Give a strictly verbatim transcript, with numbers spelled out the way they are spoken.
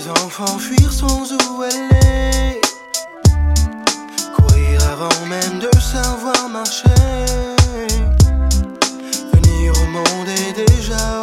Enfant fuir sans où aller, courir avant même de savoir marcher. Venir au monde est déjà